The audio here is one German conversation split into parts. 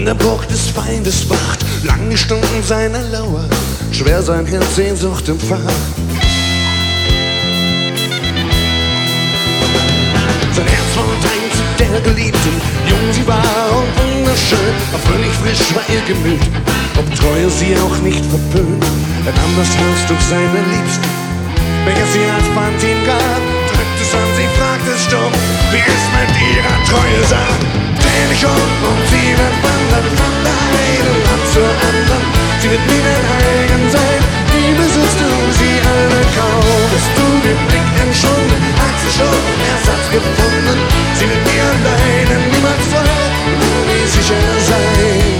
an der Burg des Feindes wacht, lange Stunden seiner Lauer, schwer sein Herz Sehnsucht empfacht. Sein Herz wollte einzig der Geliebten, jung sie war und wunderschön, aber völlig frisch war ihr Gemüt, ob Treue sie auch nicht verpönt. Er nahm das Halstuch seiner Liebsten, welches sie als Pfand ihm gab, drückt es an sie, fragt es stumm, wie es mit ihrer Treue sah. Dreh dich um und sie wird wandern von der einen Hand zur anderen. Sie wird nie dein eigen sein, nie besitzt du sie alle kaum. Bist du den Blick entschwunden, hat sie schon Ersatz gefunden. Sie wird nie alleine, niemals frei, nur nie sicher sein.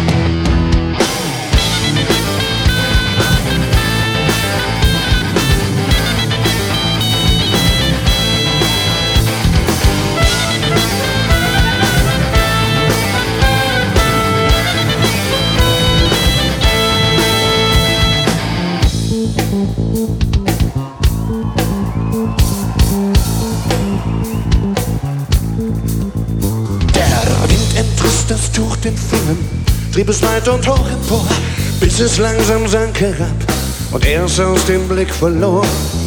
Das Tuch den Fingern, trieb es weit und hoch empor, bis es langsam sank herab und er es aus dem Blick verlor.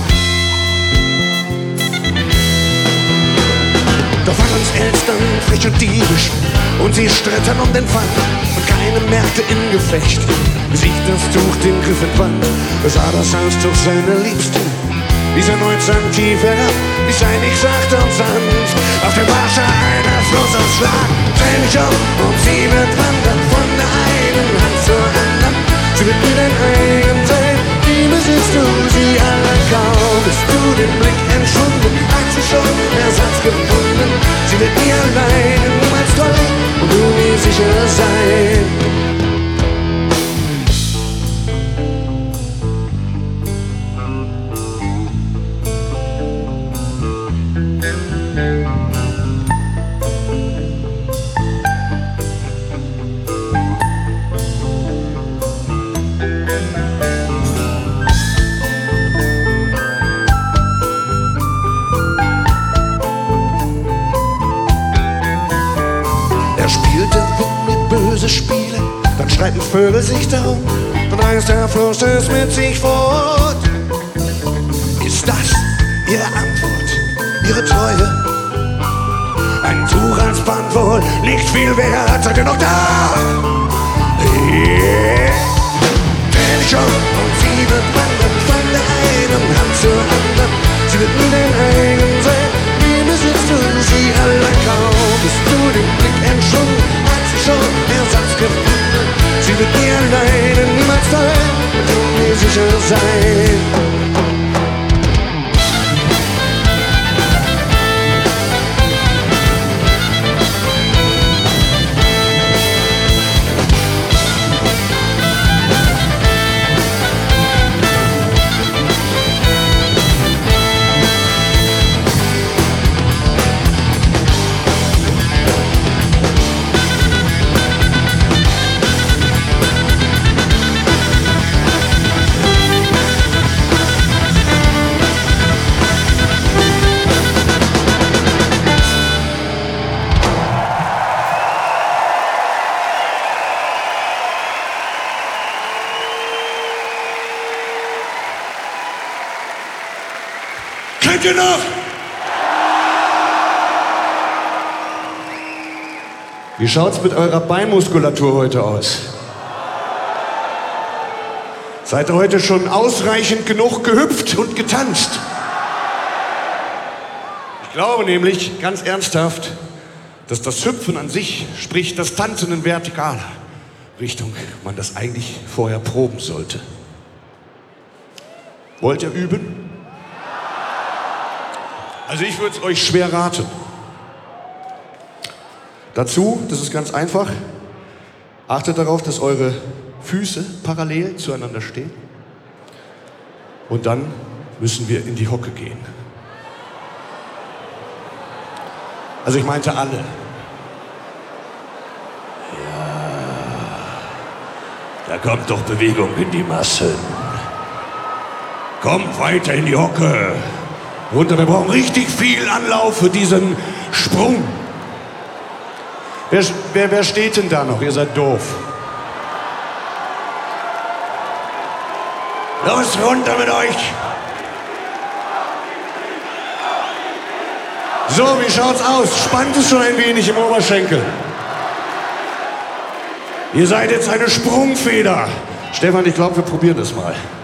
Doch waren uns Elstern frech und diebisch und sie stritten um den Fall und keiner merkte im Gefecht, wie sich das Tuch den Griff entwand. Er sah das Halstuch seiner Liebsten, ließ erneut sank tief herab, ließ ein nicht sacht und sanft auf dem Wasser einer Flussausschlag. Dreh dich um und sie wird wandern von der einen Hand zur anderen. Sie wird nie dein eigen sein, nie besitzt du sie alle kaum. Bist du den Blick entschwunden, hat sie schon Ersatz gefunden. Sie wird nie alleine, niemals treu und du nie sicher sein. Spiele, dann streiten Vögel sich darum, dann reißt der Fluss es mit sich fort. Ist das ihre Antwort, ihre Treue? Ein Tuch als Pfand wohl, nicht viel wert, seid ihr noch da? Yeah. Dreh dich um und sie wird wandern von der einen Hand zur anderen. Sie wird nie dein eigen sein, nie besitzt du sie alle kaum. Bist du den Blick entschwunden, hat sie schon Ersatz gefunden. Sie wird nie alleine, niemals dein, und du nie sicher sein. Kennt ihr noch? Wie schaut's mit eurer Beinmuskulatur heute aus? Seid ihr heute schon ausreichend genug gehüpft und getanzt? Ich glaube nämlich, ganz ernsthaft, dass das Hüpfen an sich, sprich das Tanzen in vertikaler Richtung, man das eigentlich vorher proben sollte. Wollt ihr üben? Also ich würde es euch schwer raten. Dazu, das ist ganz einfach, achtet darauf, dass eure Füße parallel zueinander stehen. Und dann müssen wir in die Hocke gehen. Also ich meinte alle. Ja, da kommt doch Bewegung in die Massen. Kommt weiter in die Hocke. Runter, wir brauchen richtig viel Anlauf für diesen Sprung. Wer steht denn da noch? Ihr seid doof. Los, runter mit euch! So, wie schaut's aus? Spannt es schon ein wenig im Oberschenkel? Ihr seid jetzt eine Sprungfeder. Stefan, ich glaube, wir probieren das mal.